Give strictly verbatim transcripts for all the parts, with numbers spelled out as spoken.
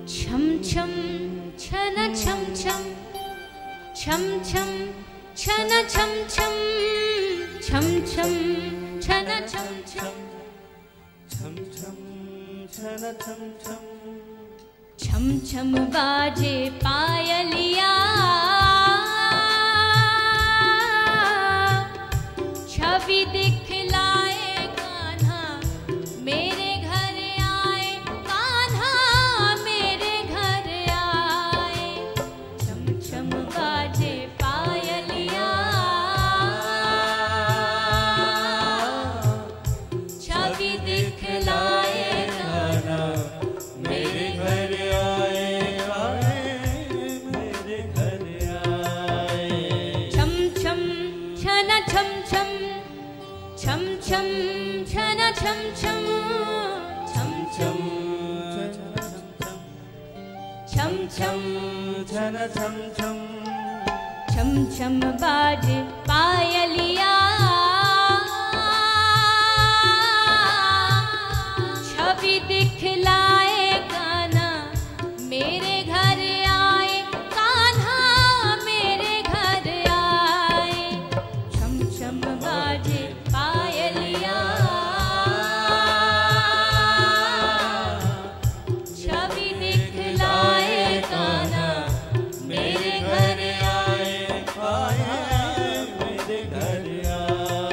छम छम छन छम छम छम छम छन छम छम छम छम छन छम छम छम छम छन छम छम छम छम बाजे पायलिया छवि दिखलाए कान्हा मेरे घर आए कान्हा मेरे घर आए छम छम बाजे पायलिया छवि दिखलाए कान्हा मेरे घर आए आए मेरे घर आए छम छम छन छम छम छम छम छन छम छम छम छम छम छम छन छम छम छम छम बाजे पायलिया छवि दिखलाए कान्हा मेरे घर आए कान्हा मेरे घर आए छम छम बाजे पायलिया छवि दिखलाए कान्हा मेरे घर आए आए मेरे घर आए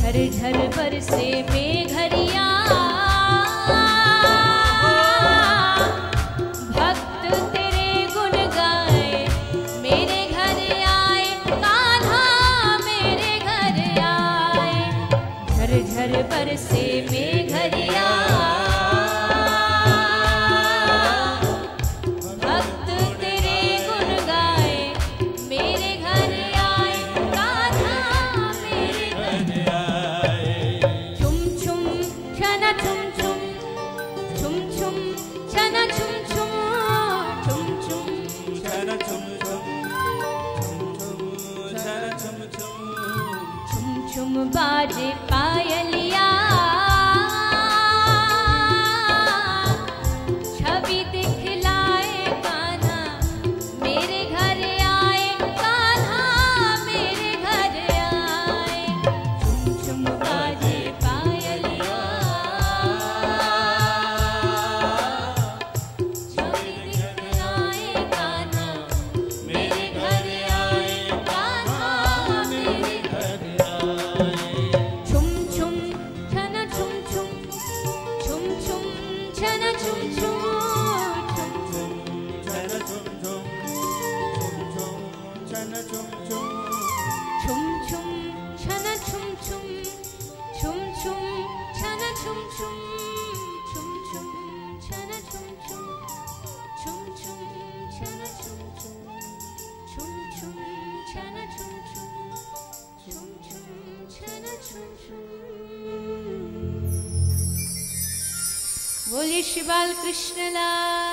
झर बरसे मेघरिया भक्त तेरे गुण गाए मेरे घर आए कान्हा मेरे घर आए झर झर बरसे मेघरिया भक्त तेरे गुण गाए मेरे घर आए कान्हा मेरे घर आए छुम छुम छन छुम छुम छुम छुम छन छुम छुम छुम छुम छन छुम छुम छन छुम छुम छुम छुम बाजे पायलिया छवि दिखलाए कान्हा मेरे घर आए कान्हा मेरे घर आए छुम छुम बाजे पायलिया छवि दिखलाए कान्हा मेरे घर आए कान्हा मेरे घर आए छुम छुम छन छुम छुम छुम छुम छन छुम छुम छुम छुम छन छुम छुम छन छुम छुम छुम छुम छन छुम छुम छुम छुम छन छुम छुम छुम छुम छन छुम छुम छुम छुम छन छुम छुम छुम छुम छन छुम छुम छुम छुम छन छुम छुम बोलिए श्री बाल कृष्ण लाल